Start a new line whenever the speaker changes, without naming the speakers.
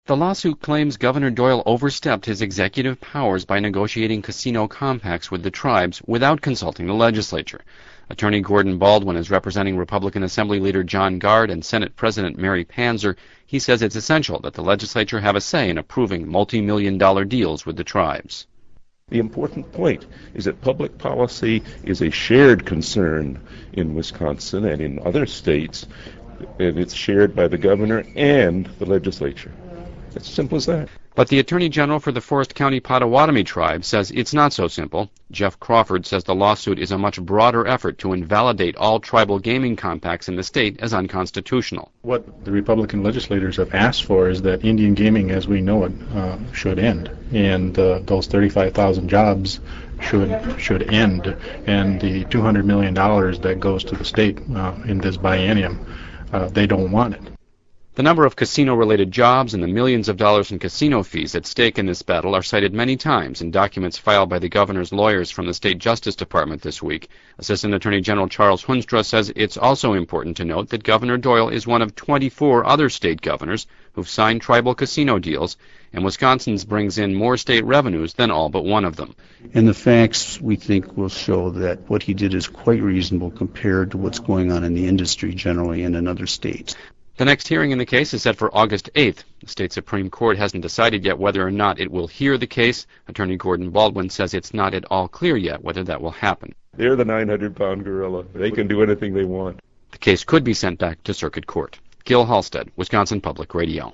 The lawsuit claims Governor Doyle overstepped his executive powers by negotiating casino compacts with the tribes without consulting the legislature. Attorney Gordon Baldwin is representing Republican Assembly Leader John Gard and Senate President Mary Panzer. He says it's essential that the legislature have a say in approving multi-million-dollar deals with the tribes.
The important point is that public policy is a shared concern in Wisconsin and in other states, and it's shared by the governor and the legislature. It's as simple as that.
But the Attorney General for the Forest County Potawatomi tribe says it's not so simple. Jeff Crawford says the lawsuit is a much broader effort to invalidate all tribal gaming compacts in the state as unconstitutional.
What the Republican legislators have asked for is that Indian gaming as we know it should end, and those 35,000 jobs should end, and the $200 million that goes to the state in this biennium, they don't want it.
The number of casino-related jobs and the millions of dollars in casino fees at stake in this battle are cited many times in documents filed by the governor's lawyers from the State Justice Department this week. Assistant Attorney General Charles Hunstra says it's also important to note that Governor Doyle is one of 24 other state governors who've signed tribal casino deals, and Wisconsin's brings in more state revenues than all but one of them.
And the facts, we think, will show that what he did is quite reasonable compared to what's going on in the industry generally and in other states.
The next hearing in the case is set for August 8th. The state Supreme Court hasn't decided yet whether or not it will hear the case. Attorney Gordon Baldwin says it's not at all clear yet whether that will happen.
They're the 900-pound gorilla. They can do anything they want.
The case could be sent back to circuit court. Gil Halstead, Wisconsin Public Radio.